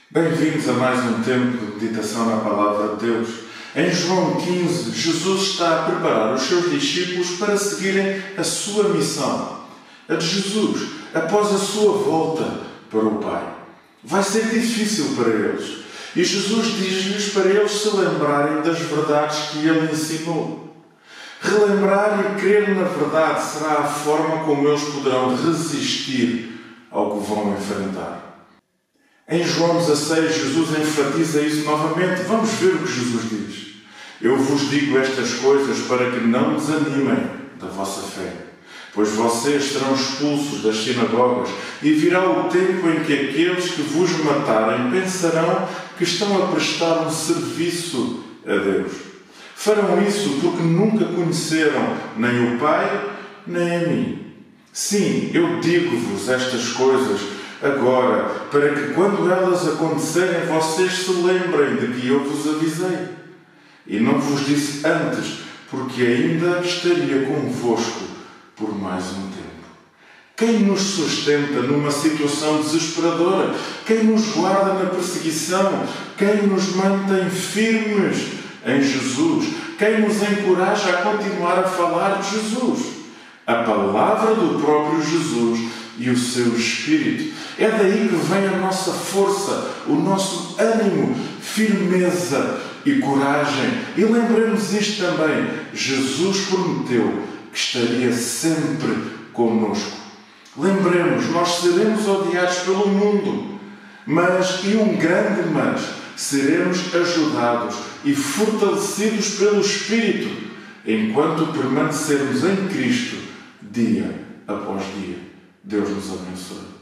Bem-vindos a mais um tempo de meditação na Palavra de Deus. Em João 15, Jesus está a preparar os seus discípulos para seguirem a sua missão, a de Jesus, após a sua volta para o Pai. Vai ser difícil para eles. E Jesus diz-lhes para eles se lembrarem das verdades que Ele ensinou. Relembrar e crer na verdade será a forma como eles poderão resistir ao que vão enfrentar. Em João 16, Jesus enfatiza isso novamente. Vamos ver o que Jesus diz. Eu vos digo estas coisas para que não desanimem da vossa fé, pois vocês serão expulsos das sinagogas e virá o tempo em que aqueles que vos matarem pensarão que estão a prestar um serviço a Deus. Farão isso porque nunca conheceram nem o Pai, nem a mim. Sim, eu digo-vos estas coisas agora, para que quando elas acontecerem, vocês se lembrem de que eu vos avisei. E não vos disse antes, porque ainda estaria convosco por mais um tempo. Quem nos sustenta numa situação desesperadora? Quem nos guarda na perseguição? Quem nos mantém firmes em Jesus? Quem nos encoraja a continuar a falar de Jesus? A palavra do próprio Jesus e o seu Espírito. É daí que vem a nossa força, o nosso ânimo, firmeza e coragem. E lembremos isto também. Jesus prometeu que estaria sempre conosco. Lembremos, nós seremos odiados pelo mundo, e um grande mas, seremos ajudados e fortalecidos pelo Espírito, enquanto permanecermos em Cristo dia após dia. Deus nos abençoe.